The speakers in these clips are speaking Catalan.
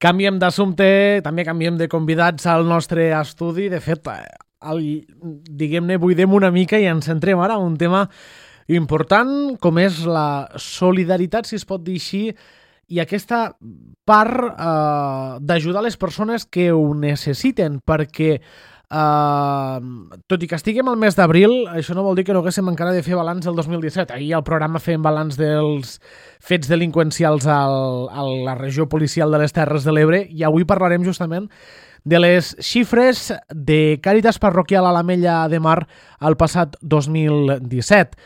Canviem d'assumpte, també canviem de convidats al nostre estudi. De fet, diguem-ne, buidem una mica i ens centrem ara en un tema important, com és la solidaritat, si es pot dir així, i aquesta part d'ajudar les persones que ho necessiten, perquè tot i que estiguem al mes d'abril, això no vol dir que no haguéssim encara de fer balanç del 2017. Ahir al programa fèiem balanç dels fets delinqüencials a la regió policial de les Terres de l'Ebre i avui parlarem justament de les xifres de Càritas Parroquial a l'Ametlla de Mar el passat 2017.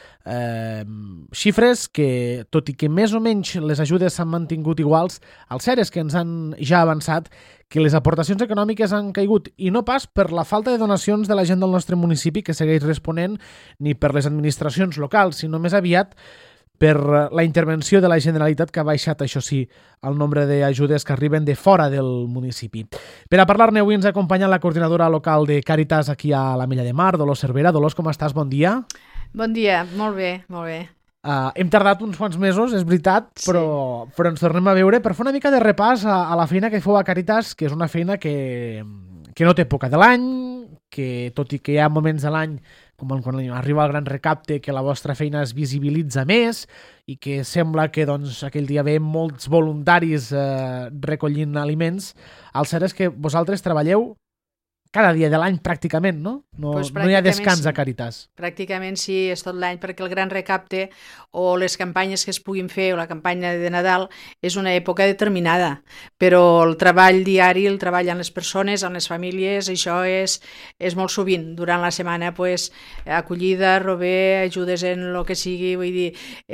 Xifres que, tot i que més o menys les ajudes s'han mantingut iguals, el cert és que ens han ja avançat que les aportacions econòmiques han caigut, i no pas per la falta de donacions de la gent del nostre municipi que segueix responent, ni per les administracions locals, sinó més aviat per la intervenció de la Generalitat, que ha baixat, això sí, el nombre d'ajudes que arriben de fora del municipi. Per a parlar-ne avui ens acompanya la coordinadora local de Càritas aquí a l'Ametlla de Mar, Dolors Cervera. Dolors, com estàs? Bon dia. Bon dia, molt bé, molt bé. Hem tardat uns quants mesos, és veritat, però ens tornem a veure per fer una mica de repàs a la feina que feu a Càritas, que és una feina que no té època de l'any, que tot i que hi ha moments de l'any, com quan arriba el gran recapte, que la vostra feina es visibilitza més i que sembla que doncs, aquell dia ve molts voluntaris recollint aliments, el cert és que vosaltres treballeu cada dia de l'any pràcticament, no? No hi ha descans a Càritas. Pràcticament sí, és tot l'any, perquè el gran recapte o les campanyes que es puguin fer o la campanya de Nadal és una època determinada, però el treball diari, el treball amb les persones, amb les famílies, això és molt sovint. Durant la setmana, acollida, rober, ajudes en el que sigui, vull dir,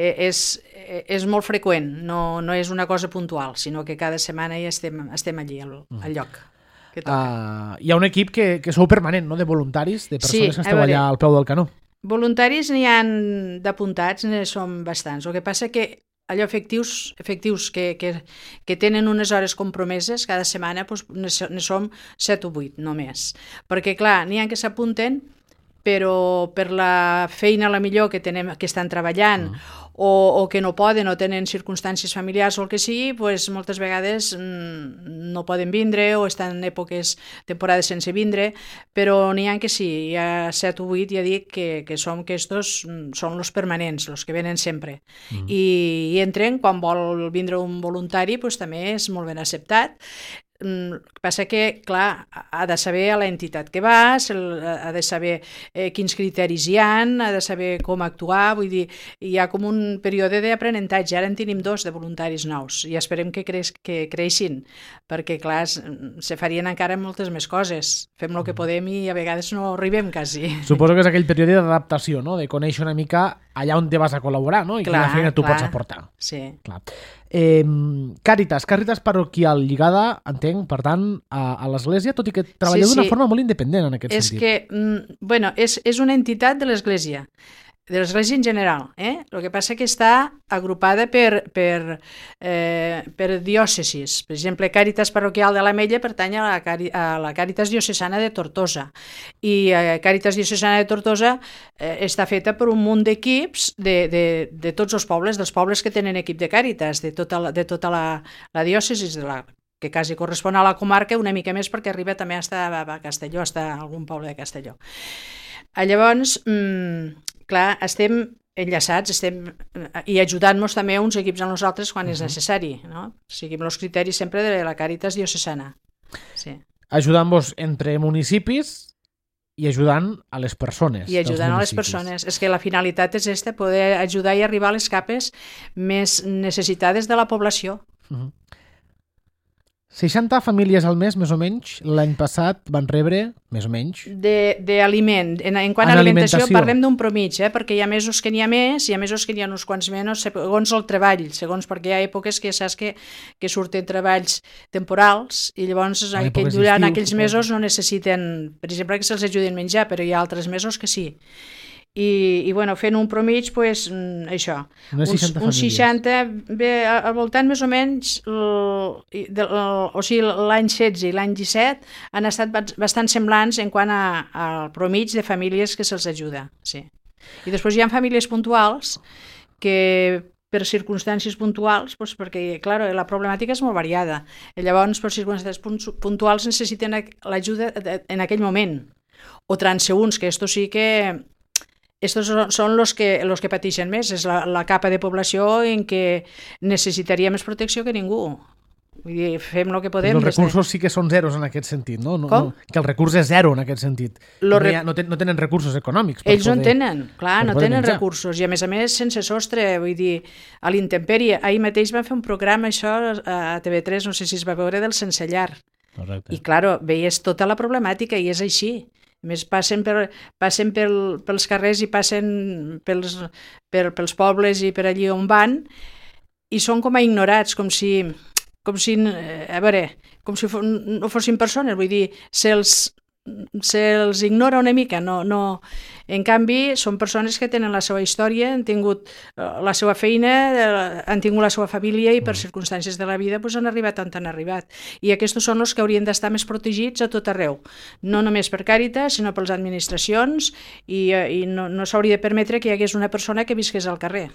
és molt freqüent, no és una cosa puntual, sinó que cada setmana ja estem allí al lloc. Hi ha un equip que sou permanent, no?, de voluntaris, de persones que esteu allà al peu del canó. Voluntaris n'hi ha d'apuntats, n'hi som bastants. El que passa que allò efectius que tenen unes hores compromeses cada setmana, ne som 7 o 8 només. Perquè, clar, n'hi ha que s'apunten, però per la feina la millor que estan treballant o que no poden o tenen circumstàncies familiars o el que sigui, moltes vegades no poden vindre o estan en temporades sense vindre, però n'hi ha que sí, hi ha 7 o 8, ja dic, que estos són els permanents, els que venen sempre. I entren, quan vol vindre un voluntari, també és molt ben acceptat. El que passa que, clar, ha de saber a l'entitat que vas, ha de saber quins criteris hi ha de saber com actuar, vull dir, hi ha com un període d'aprenentatge. Ara en tenim 2 de voluntaris nous i esperem que creixin, perquè, clar, se farien encara moltes més coses. Fem el que podem i a vegades no arribem quasi. Suposo que és aquell període d'adaptació, no?, de conèixer una mica allà on te vas a col·laborar, no?, i quina feina tu pots aportar. Sí. Clar. Càritas parroquial lligada, entenc, per tant, a l'Església, tot i que treballeu d'una forma molt independent en aquest sentit. És una entitat de l'Església en general. El que passa que està agrupada per diòcesis. Per exemple, Càritas Parroquial de l'Ametlla pertany a la Càritas Diocesana de Tortosa, i Càritas Diocesana de Tortosa està feta per un munt d'equips de tots els pobles, dels pobles que tenen equip de Càritas, de tota la diòcesis que quasi correspon a la comarca, una mica més perquè arriba també a Castelló, a algun poble de Castelló. Llavors, clar, estem enllaçats i ajudant-nos també uns equips a nosaltres quan és necessari, no? Seguim els criteris sempre de la Càritas Diocesana. Sí. Ajudant-vos entre municipis i ajudant a les persones. I ajudant a les persones. És que la finalitat és poder ajudar i arribar a les capes més necessitades de la població. 60 famílies al mes, més o menys, l'any passat van rebre, més o menys... D'aliment. En quant a alimentació parlem d'un promig, perquè hi ha mesos que n'hi ha més, hi ha mesos que n'hi ha uns quants menys, segons el treball, perquè hi ha èpoques que saps que surten treballs temporals i llavors durant aquells mesos no necessiten, per exemple, que se'ls ajudin a menjar, però hi ha altres mesos que sí. I fent un promig, això, uns 60, al voltant més o menys, l'any 16 i l'any 17 han estat bastant semblants en quant al promig de famílies que se'ls ajuda, sí. I després hi ha famílies puntuals que per circumstàncies puntuals, doncs perquè, clar, la problemàtica és molt variada. I llavors, per circumstàncies puntuals necessiten l'ajuda en aquell moment. O transeúns, que estos sí que... Estos són los que pateixen més. És la capa de població en què necessitaria més protecció que ningú. Vull dir, fem el que podem. Els recursos sí que són zeros en aquest sentit, no? Com? Que el recurs és zero en aquest sentit. No tenen recursos econòmics. Ells no en tenen, clar, no tenen recursos. I a més, sense sostre, vull dir, a l'intempèrie. Ahir mateix van fer un programa, això, a TV3, no sé si es va veure, del sense llar. Correcte. I, clar, veies tota la problemàtica i és així. A més, passen pels carrers i passen pels pobles i per allí on van i són com a ignorats, com si no fossin persones, vull dir, se'ls ignora una mica, no. En canvi, són persones que tenen la seva història, han tingut la seva feina, han tingut la seva família i per circumstàncies de la vida han arribat on han arribat. I aquests són els que haurien d'estar més protegits a tot arreu, no només per Càritas, sinó per les administracions i no s'hauria de permetre que hi hagués una persona que visqués al carrer.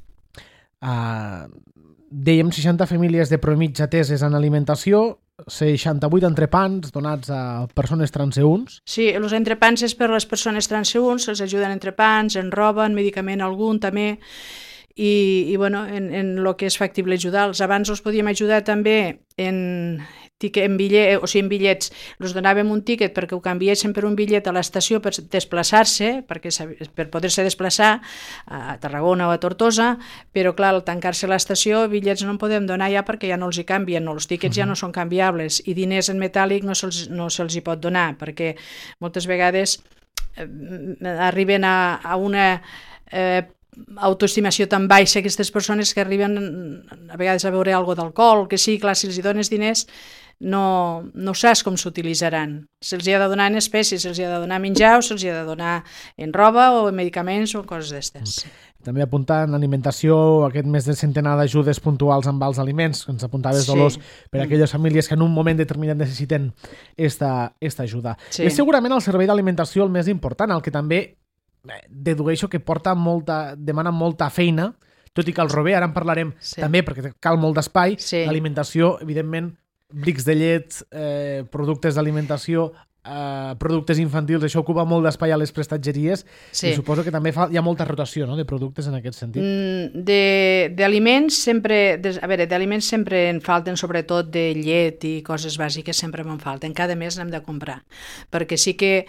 Dèiem 60 famílies de promitja ateses en alimentació, 68 entrepans donats a persones transeünts. Sí, els entrepans és per les persones transeünts, els ajuden entrepans, en roba, en medicament algun també, i bueno, en el que és factible ajudar-los. Abans els podíem ajudar també en bitllets, els donàvem un tíquet perquè ho canviessin per un bitllet a l'estació per desplaçar-se, per poder-se desplaçar a Tarragona o a Tortosa, però clar, al tancar-se l'estació, bitllets no en podem donar ja perquè ja no els hi canvien, els tíquets ja no són canviables, i diners en metàl·lic no se'ls hi pot donar, perquè moltes vegades arriben a una autoestimació tan baixa aquestes persones que arriben a vegades a beure alguna d'alcohol, que sí, clar, si els hi dones diners no saps com s'utilitzaran. Se'ls hi ha de donar en espècies, se'ls hi ha de donar menjar o se'ls hi ha de donar en roba o en medicaments o coses d'estes. També apuntar en alimentació aquest mes de centenar d'ajudes puntuals amb els aliments, que ens apuntaves, Dolors, per a aquelles famílies que en un moment determinat necessiten esta ajuda. Sí. És segurament el servei d'alimentació el més important, el que també dedueixo que demana molta feina, tot i que el rober, ara en parlarem també perquè cal molt d'espai, l'alimentació, evidentment, brics de llet, productes d'alimentació, productes infantils, això ocupa molt d'espai a les prestatgeries i suposo que també hi ha molta rotació, no?, de productes en aquest sentit. D'aliments sempre en falten, sobretot de llet i coses bàsiques sempre me'n falten, cada mes n'hem de comprar, perquè sí que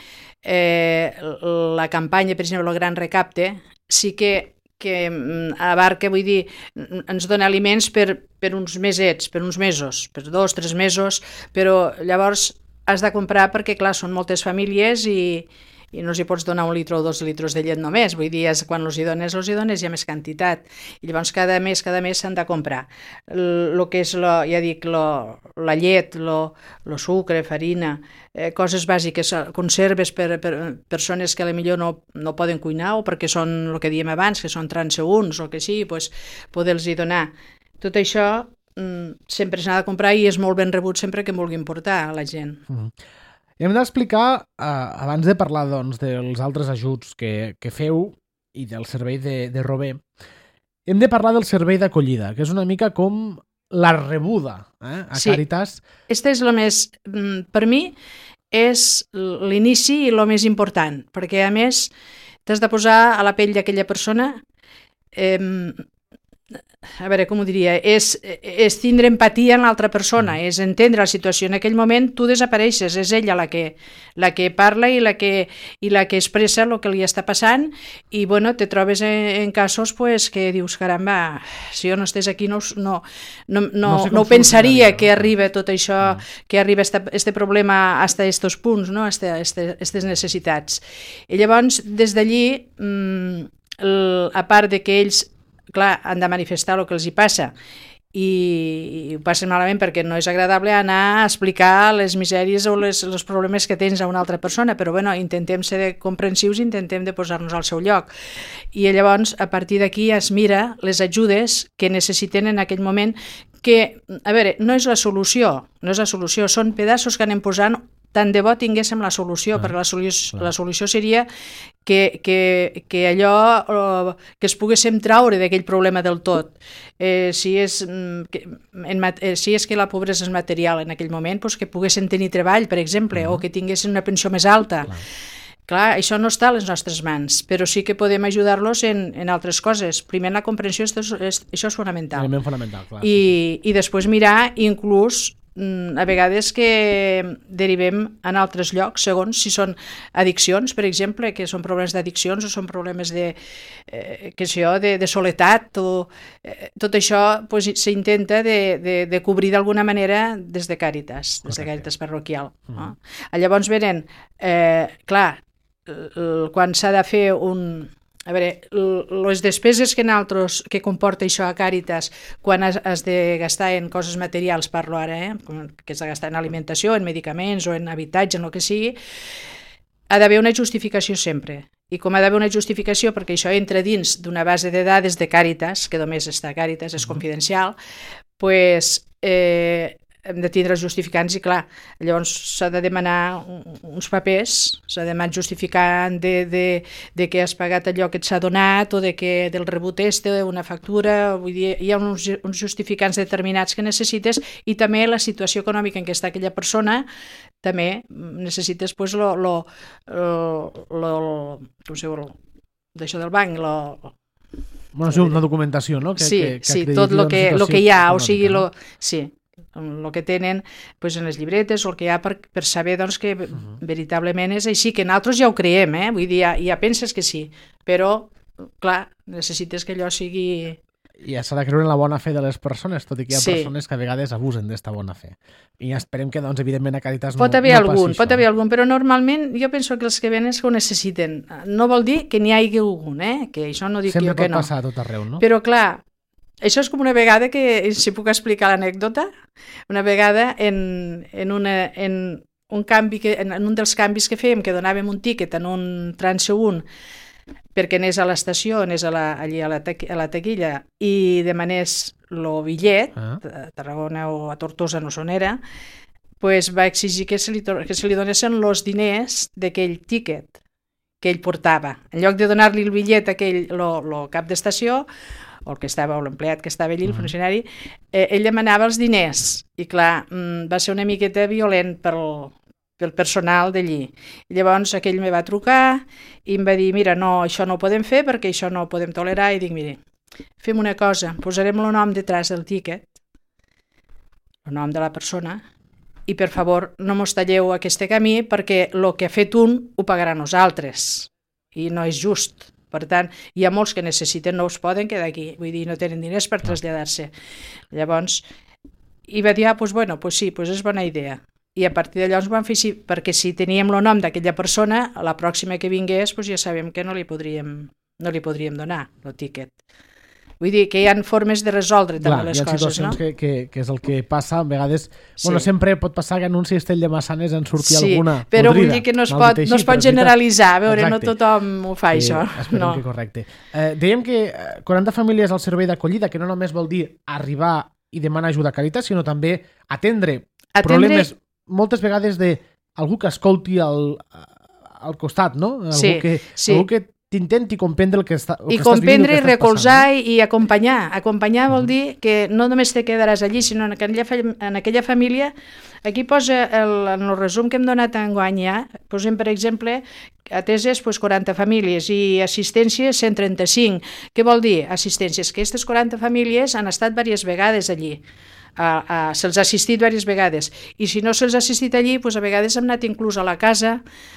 la campanya, per exemple, el Gran Recapte, sí que abarca, vull dir, ens dona aliments per uns mesets, per uns mesos, per 2 o 3 mesos, però llavors has de comprar perquè, clar, són moltes famílies i no els hi pots donar 1 litre o 2 litres de llet només, vull dir, quan els hi dones ja més quantitat, i llavors cada mes s'han de comprar. El que és, ja dic, la llet, el sucre, farina, coses bàsiques, conserves per persones que potser no poden cuinar o perquè són, el que diem abans, que són transeünts o que sí, poder-los donar. Tot això sempre s'ha de comprar i és molt ben rebut sempre que en vulguin portar a la gent. I hem d'explicar, abans de parlar dels altres ajuts que feu i del servei de rober, hem de parlar del servei d'acollida, que és una mica com la rebuda a Càritas. Este és el més, per mi, és l'inici i el més important, perquè a més t'has de posar a la pell d'aquella persona, a veure, com ho diria, és tindre empatia en l'altra persona, és entendre la situació. En aquell moment tu desapareixes, és ella la que parla i la que expressa el que li està passant i bueno, te trobes en casos que dius, caramba, si jo no estés aquí no ho pensaria que arriba tot això, que arriba este problema hasta estos punts, no? Estes necessitats. I llavors, des d'allí, a part de que ells clar, han de manifestar el que els hi passa i ho passen malament perquè no és agradable anar a explicar les misèries o els problemes que tens a una altra persona, però bueno, intentem ser comprensius, intentem de posar-nos al seu lloc i llavors a partir d'aquí es mira les ajudes que necessiten en aquell moment que, a veure, no és la solució, són pedaços que anem posant tant de bo tinguéssim la solució, perquè la solució seria que allò que es poguéssim traure d'aquell problema del tot. Si és que la pobresa és material en aquell moment, doncs que poguessin tenir treball, per exemple, o que tinguessin una pensió més alta. Clar, això no està a les nostres mans, però sí que podem ajudar-los en altres coses. Primer, la comprensió, això és fonamental. Element fonamental, clar. I després mirar, inclús, a vegades que derivem en altres llocs, segons si són addiccions, per exemple, que són problemes d'addiccions o són problemes de soledat, tot això s'intenta de cobrir d'alguna manera des de Càritas, des de Càritas parroquial. No? Llavors venen, clar, quan s'ha de fer a veure, les despeses que comporta això a Càritas quan has de gastar en coses materials, parlo ara, que has de gastar en alimentació, en medicaments o en habitatge, en el que sigui, ha d'haver una justificació sempre. I com ha d'haver una justificació, perquè això entra dins d'una base de dades de Càritas, que només està a Càritas, és confidencial, doncs hem de tindre els justificants i clar, llavors s'ha de demanar uns papers, s'ha de demanar justificant de que has pagat allò que et s'ha donat o de que del rebut una factura, vull dir, hi ha uns justificants determinats que necessites i també la situació econòmica en què està aquella persona, també necessites pues, d'això del banc, bueno, sí, una documentació, no? Sí, tot el que hi ha, o sigui, sí, el que tenen pues, en les llibretes o el que hi ha per saber doncs, que veritablement és així, que nosaltres ja ho creiem, vull dir, ja penses que sí, però, clar, necessites que allò sigui... Ja s'ha de creure en la bona fe de les persones, tot i que hi ha persones que a vegades abusen d'esta bona fe. I esperem que, doncs, evidentment, a Càritas no passi això. Pot haver algun, però normalment jo penso que els que venen ho necessiten. No vol dir que n'hi hagi algun, que això no dic sempre jo que no. Sempre pot passar a tot arreu, no? Però, clar, això és com una vegada que, si puc explicar l'anècdota, una vegada en un dels canvis que fèiem, que donàvem un tíquet en un transeünt perquè anés a l'estació, anés allí a la taquilla i demanés el bitllet, a Tarragona o a Tortosa, no són era, pues va exigir que se li donessin els diners d'aquell tíquet que ell portava. En lloc de donar-li el bitllet a aquell, el cap d'estació, o l'empleat que estava allí, el funcionari, ell demanava els diners. I clar, va ser una miqueta violent pel personal d'allí. Llavors aquell me va trucar i em va dir, mira, no, això no ho podem fer perquè això no ho podem tolerar. I dic, mire, fem una cosa, posarem el nom detrás del tíquet, el nom de la persona, i per favor no mos talleu aquest camí perquè el que ha fet un ho pagarà nosaltres. I no és just. Per tant, hi ha molts que necessiten, no es poden quedar aquí, vull dir, no tenen diners per traslladar-se. Llavors, i va dir, doncs sí, és bona idea. I a partir d'allò ens vam fer així, perquè si teníem el nom d'aquella persona, a la pròxima que vingués ja sabem que no li podríem donar el tíquet. Vull dir que hi ha formes de resoldre també les coses, no? Hi ha situacions que és el que passa, a vegades... Bueno, sempre pot passar que en un cistell de Massanes en surti alguna podrida. Però vull dir que no es pot generalitzar, a veure, no tothom ho fa, això. Esperem que correcte. Dèiem que 40 famílies al servei d'acollida, que no només vol dir arribar i demanar ajuda a Càritas, sinó també atendre problemes, moltes vegades d'algú que escolti al costat, no? Algú que t'intenti comprendre el que estàs vivint. I comprendre, recolzar i acompanyar. Acompanyar vol dir que no només te quedaràs allí, sinó en aquella família. Aquí posa, en el resum que hem donat enguany ja, posem, per exemple, ateses 40 famílies i assistències 135. Què vol dir assistències? Que aquestes 40 famílies han estat diverses vegades allí. Se'ls ha assistit diverses vegades i si no se'ls ha assistit allí, a vegades hem anat inclús a casa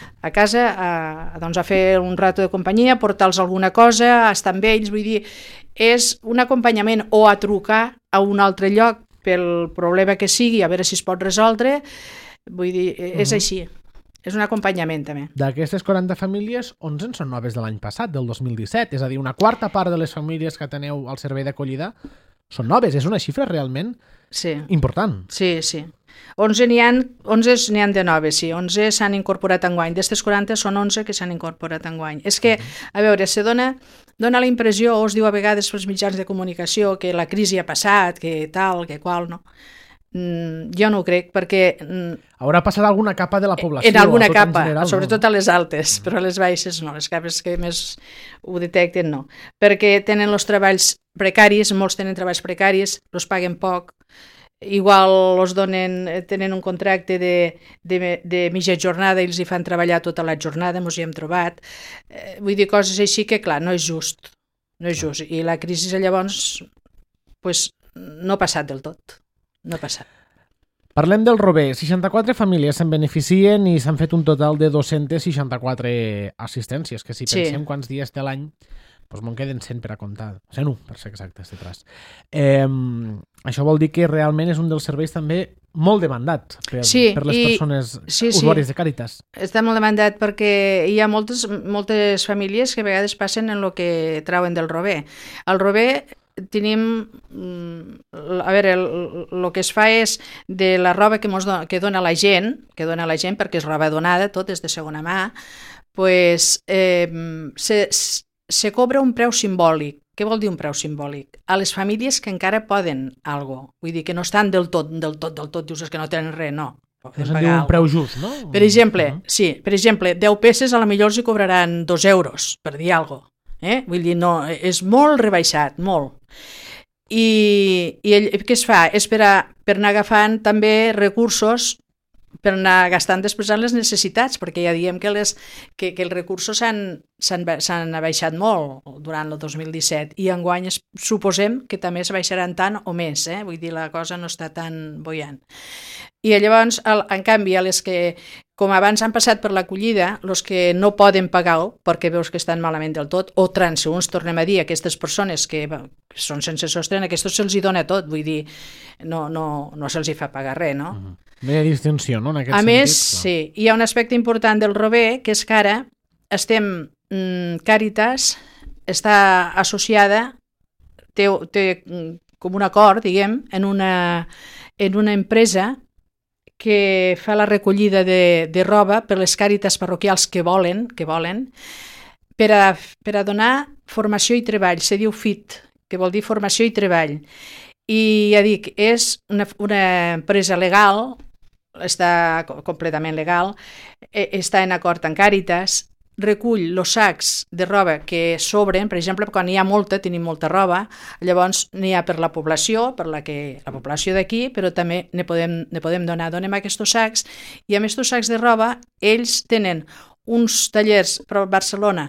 a fer un rato de companyia, portar-los alguna cosa, estar amb ells, vull dir, és un acompanyament, o a trucar a un altre lloc pel problema que sigui, a veure si es pot resoldre, vull dir, és així. És un acompanyament també. D'aquestes 40 famílies, 11 en són noves de l'any passat, del 2017, és a dir, una quarta part de les famílies que teniu al servei d'acollida són noves, és una xifra realment important. Sí. 11 n'hi ha de noves, sí. 11 s'han incorporat enguany. D'estes 40 són 11 que s'han incorporat enguany. És que, a veure, se dona la impressió, o es diu a vegades pels mitjans de comunicació, que la crisi ha passat, que tal, que qual, no? Jo no ho crec, perquè... Haurà passat alguna capa de la població. En alguna tot capa, en general, sobretot a les altes, però a les baixes no, les capes que més ho detecten no. Perquè tenen els treballs precaris, molts tenen treballs precaris, els paguen poc, igual tenen un contracte de mitja jornada i els hi fan treballar tota la jornada, ens hi hem trobat. Vull dir, coses així que, clar, no és just. No és just. I la crisi llavors pues, no ha passat del tot. No ha passat. Parlem del Rober. 64 famílies se'n beneficien i s'han fet un total de 264 assistències, que si pensem quants dies té l'any, doncs me'n queden 100 per a comptar. 101, per ser exactes, detrás. Això vol dir que realment és un dels serveis també molt demandat per les persones usuàries de Càritas. Està molt demandat perquè hi ha moltes famílies que a vegades passen en el que trauen del Rober. El Rober tenim, a veure, el que es fa és de la roba que dona la gent, perquè és roba donada, tot és de segona mà, pues, se cobra un preu simbòlic. Què vol dir un preu simbòlic? A les famílies que encara poden alguna cosa, vull dir que no estan del tot, dius que no tenen res, no. És a dir, un preu just, no? Per exemple, sí, per exemple, 10 peces a la millor els hi cobraran 2 euros, per dir alguna cosa. Vull dir, no, és molt rebaixat, molt. I què es fa? És per anar agafant també recursos per anar gastant després en les necessitats, perquè ja diem que els recursos s'han abaixat molt durant el 2017 i enguany suposem que també s'abaixaran tant o més, vull dir, la cosa no està tan boiant. I llavors, en canvi, a les que, com abans han passat per l'acollida, els que no poden pagar-ho, perquè veus que estan malament del tot, o transeünts, tornem a dir, aquestes persones que són sense sostre, a aquests se'ls hi dona tot, vull dir, no se'ls hi fa pagar res, no? No hi ha distinció, no?, en aquest sentit. A més, sí, hi ha un aspecte important del Rober, que és que ara Càritas està associada, té com un acord, diguem, en una empresa que fa la recollida de roba per les càritas parroquials que volen per a donar formació i treball. Se diu FIT, que vol dir formació i treball. I ja dic, és una empresa legal, està completament legal, està en acord amb Càritas, recull els sacs de roba que sobren, per exemple, quan hi ha tenim molta roba, llavors n'hi ha per la població, la població d'aquí, però també ne podem donar. Donem aquests sacs i amb aquests sacs de roba ells tenen uns tallers a Barcelona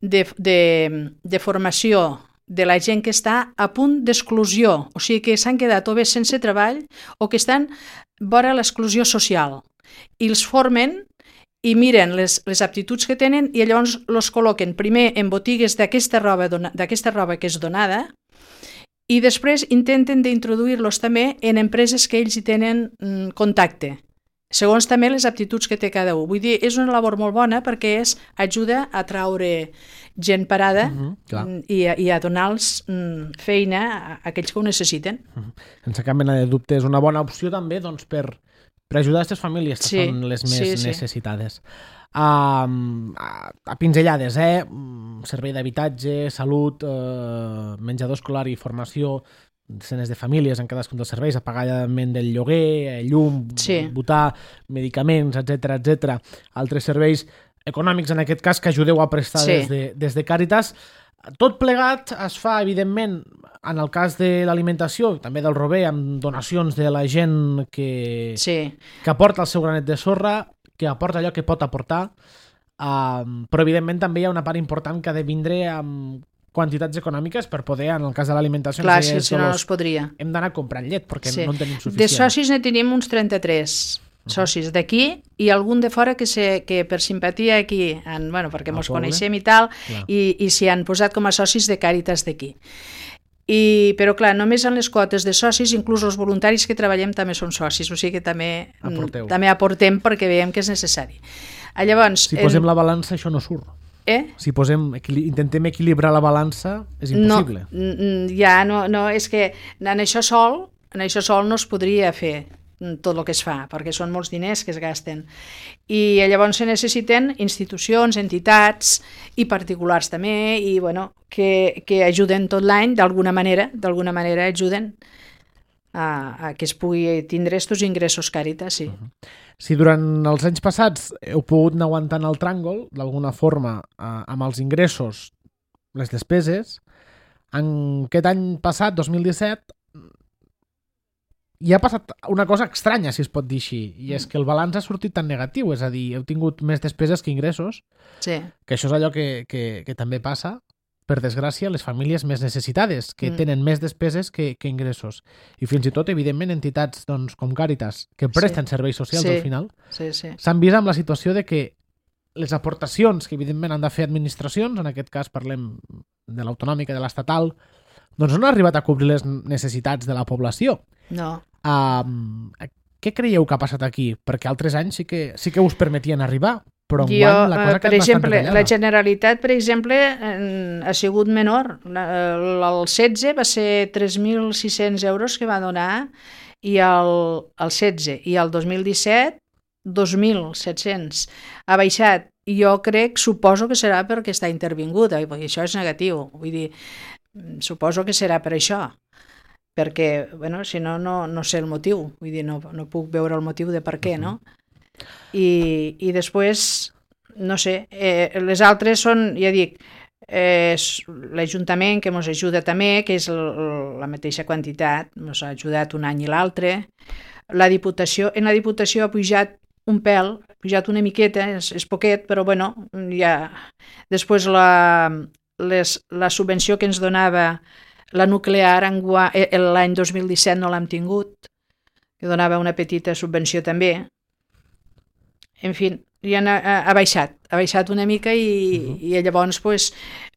de formació de la gent que està a punt d'exclusió, o sigui que s'han quedat o bé sense treball o que estan vora l'exclusió social. I els formen i miren les aptituds que tenen i llavors els col·loquen primer en botigues d'aquesta roba que és donada i després intenten d'introduir-los també en empreses que ells hi tenen contacte, segons també les aptituds que té cada un. Vull dir, és una labor molt bona perquè ajuda a traure gent parada i a donar-los feina a aquells que ho necessiten. Sense cap mena de dubte, és una bona opció també doncs, per ajudar aquestes famílies que són les més necessitades. A pinzellades, servei d'habitatge, salut, menjador escolar i formació, desenes de famílies en cadascun dels serveis, apagament del lloguer, llum, votar, medicaments, etc. Altres serveis econòmics, en aquest cas, que ajudeu a prestar des de Càritas. Tot plegat es fa, evidentment, en el cas de l'alimentació, també del Rober, amb donacions de la gent que aporta el seu granet de sorra, que aporta allò que pot aportar, però evidentment també hi ha una part important que ha de vindre amb quantitats econòmiques per poder, en el cas de l'alimentació, clar, si no es podria. Hem d'anar comprant llet perquè no en tenim suficient. De socis ne tenim uns 33 socis d'aquí i algun de fora que per simpatia aquí, perquè ens coneixem i tal, i s'hi han posat com a socis de Càritas d'aquí. Però clar, només en les quotes de socis, inclús els voluntaris que treballem també són socis, o sigui que també aportem perquè veiem que és necessari. Llavors, si posem la balança, això no surt. Si intentem equilibrar la balança, és impossible. No, és que en això sol no es podria fer tot el que es fa, perquè són molts diners que es gasten. I llavors se necessiten institucions, entitats i particulars també, i que ajuden tot l'any, d'alguna manera ajuden. a que es pugui tindre estos ingressos Càritas, sí. Si durant els anys passats heu pogut anar aguantant el tràngol, d'alguna forma, amb els ingressos, les despeses, en aquest any passat, 2017, hi ha passat una cosa estranya, si es pot dir així, i és que el balanç ha sortit tan negatiu, és a dir, heu tingut més despeses que ingressos, Sí. que això és allò que també passa, per desgràcia, les famílies més necessitades, que tenen més despeses que ingressos. I fins i tot, evidentment, entitats doncs, com Càritas, que presten serveis socials al final, s'han vist amb la situació de que les aportacions que, evidentment, han de fer administracions, en aquest cas parlem de l'autonòmica, de l'estatal, doncs no han arribat a cobrir les necessitats de la població. No. Què creieu que ha passat aquí? Perquè altres anys sí que us permetien arribar, però enguany la cosa ha per quedat exemple, bastant retallada. la Generalitat, per exemple, ha sigut menor. El 16 va ser 3.600 euros que va donar, i el 16, i el 2017 2.700. Ha baixat. I jo suposo que serà perquè està intervinguda, i això és negatiu. Vull dir, suposo que serà per això, perquè, bueno, si no, no sé el motiu. Vull dir, no puc veure el motiu de per què, no? I després, no sé, les altres són, ja dic, l'Ajuntament, que ens ajuda també, que és la mateixa quantitat, ens ha ajudat un any i l'altre. En la Diputació ha pujat un pèl, ha pujat una miqueta, és poquet, però bueno, ja... Després la subvenció que ens donava la nuclear l'any 2017 no l'hem tingut, que donava una petita subvenció també. En fi, ja ha baixat una mica, i llavors pues,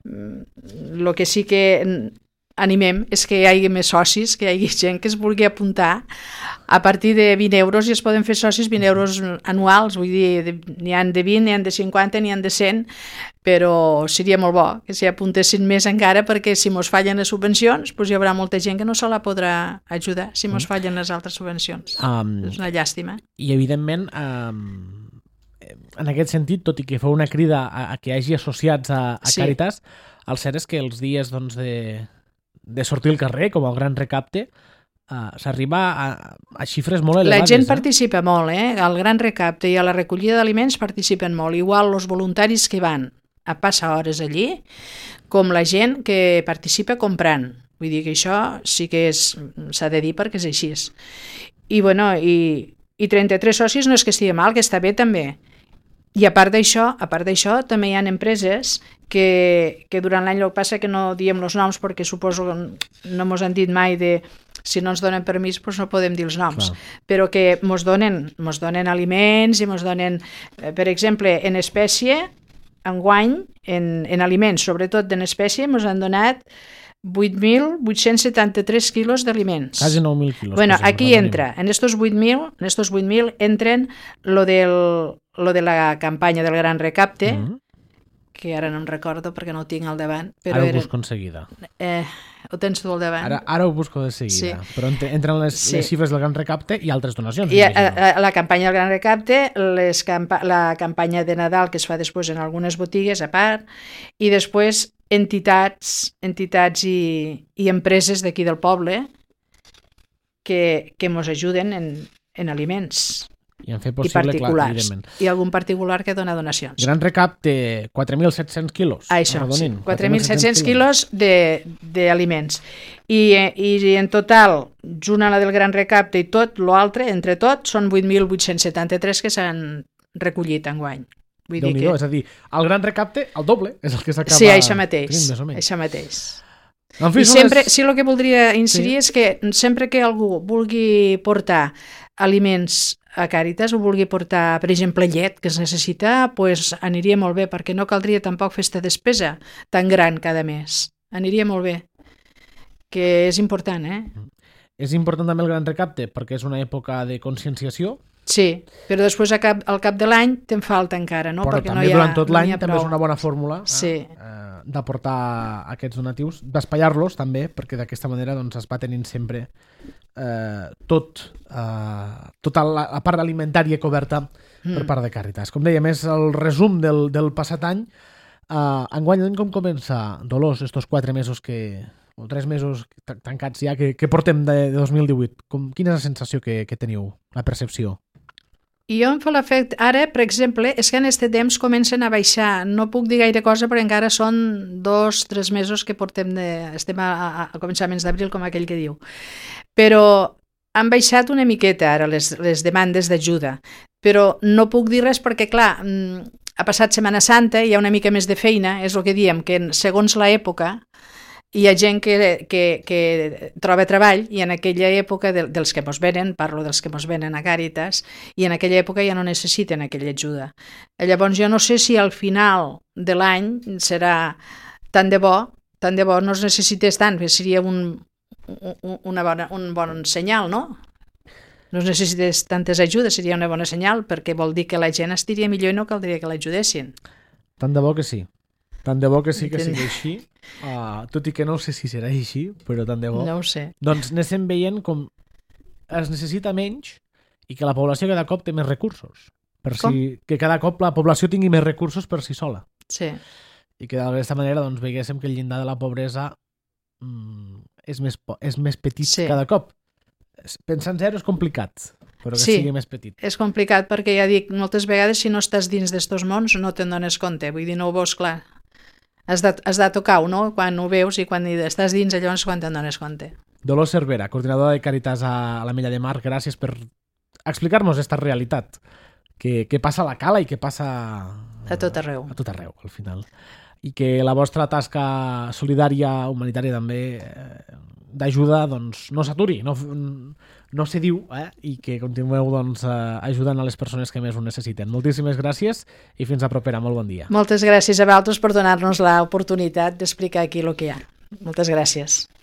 el que sí que animem és que hi hagi més socis, que hi hagi gent que es vulgui apuntar a partir de 20 euros, i es poden fer socis 20 euros anuals, vull dir, n'hi han de 20, n'hi han de 50, n'hi han de 100, però seria molt bo que s'hi apuntessin més encara, perquè si mos fallen les subvencions, doncs hi haurà molta gent que no se la podrà ajudar si mos fallen les altres subvencions. És una llàstima. I evidentment, en aquest sentit, tot i que feu una crida a que hi hagi associats a Càritas, el cert és que els dies doncs, de sortir al carrer, com el Gran Recapte, s'arriba a xifres molt elevades. La gent participa molt, al Gran Recapte i a la recollida d'aliments participen molt, igual els voluntaris que van a passar hores allí, com la gent que participa comprant. Vull dir que això sí que s'ha de dir perquè és així. I, bueno, i 33 socis no és que estigui mal, que està bé també. I a part d'això, també hi ha empreses que durant l'any, el que passa que no diem els noms perquè suposo que no ens han dit mai si no ens donen permís doncs no podem dir els noms. Clar. Però que ens donen aliments i ens donen, per exemple, en espècie, enguany, en aliments, sobretot en espècie, ens han donat 8.873 quilos d'aliments. Quasi 9.000 quilos. Bueno, aquí entra, en estos 8.000 entren lo de la campanya del Gran Recapte, que ara no em recordo perquè no ho tinc al davant. Però ara ho busco en seguida. Ho tens tu al davant? Ara ho busco de seguida. Sí. Però entren les xifres del Gran Recapte i altres donacions. I la campanya del Gran Recapte, la campanya de Nadal que es fa després en algunes botigues a part, i després entitats i empreses d'aquí del poble que ens ajuden en aliments. I han fet possible, i particulars. Clar, evidentment. I algun particular que dona donacions. Gran Recapte, 4.700 quilos. Això, sí, 4.700 quilos d'aliments. I en total, junt a la del Gran Recapte i tot, l'altre, entre tot, són 8.873 que s'han recollit enguany. Déu-n'hi-do, és a dir, el Gran Recapte, el doble, és el que s'acaba... Sí, això mateix. En fi, I sempre, sí, el que voldria incidir és que sempre que algú vulgui portar aliments a Càritas o vulgui portar, per exemple, llet que es necessita, doncs aniria molt bé, perquè no caldria tampoc fer aquesta despesa tan gran cada mes. Aniria molt bé, que és important, És important també el Gran Recapte perquè és una època de conscienciació. Sí, però després al cap de l'any te'n falta encara, no? Però perquè també no durant tot l'any també és una bona fòrmula sí. D'aportar aquests donatius, d'espaiar-los també, perquè d'aquesta manera doncs, es va tenint sempre tota la part alimentària coberta per part de Càritas. Com dèiem, és el resum del passat any. Enguany, com comença, Dolors, estos 4 mesos que o 3 mesos tancats ja, que portem de 2018, quina és la sensació que teniu, la percepció? I jo em fa l'efecte, ara, per exemple, és que en aquest temps comencen a baixar, no puc dir gaire cosa perquè encara són 2-3 mesos que portem estem a començaments d'abril, com aquell que diu. Però han baixat una miqueta ara les demandes d'ajuda, però no puc dir res perquè, clar, ha passat Setmana Santa, hi ha una mica més de feina, és el que diem, que segons l'època hi ha gent que troba treball i en aquella època dels que mos venen, parlo dels que mos venen a Càritas, i en aquella època ja no necessiten aquella ajuda. Llavors jo no sé si al final de l'any serà tant de bo no es necessités tant, seria un bon senyal, no? No es necessités tantes ajudes, seria una bona senyal, perquè vol dir que la gent estiria millor i no caldria que l'ajudessin. Tant de bo que sí. Tant de bo que sí que sigui així, tot i que no sé si serà així, però tant de bo. No ho sé. Doncs anem veient com es necessita menys i que la població cada cop té més recursos. Que cada cop la població tingui més recursos per si sola. Sí. I que d'aquesta manera doncs, veiéssim que el llindar de la pobresa és més petit cada cop. Pensar en zero és complicat, però que sigui més petit. És complicat perquè ja dic, moltes vegades si no estàs dins d'estos mons no te'n dones compte, vull dir, no ho veus clar. Has de tocar-ho, no? Quan ho veus i quan estàs dins, llavors quan te'n dones compte. Dolors Cervera, coordinadora de Càritas a l'Ametlla de Mar, gràcies per explicar-nos aquesta realitat que passa a la Cala i que passa a tot arreu. A tot arreu, al final. I que la vostra tasca solidària, humanitària també, d'ajuda, doncs no s'aturi, no se diu, i que continueu doncs, ajudant a les persones que més ho necessiten. Moltíssimes gràcies i fins a propera. Molt bon dia. Moltes gràcies a vosaltres per donar-nos l'oportunitat d'explicar aquí el que hi ha. Moltes gràcies.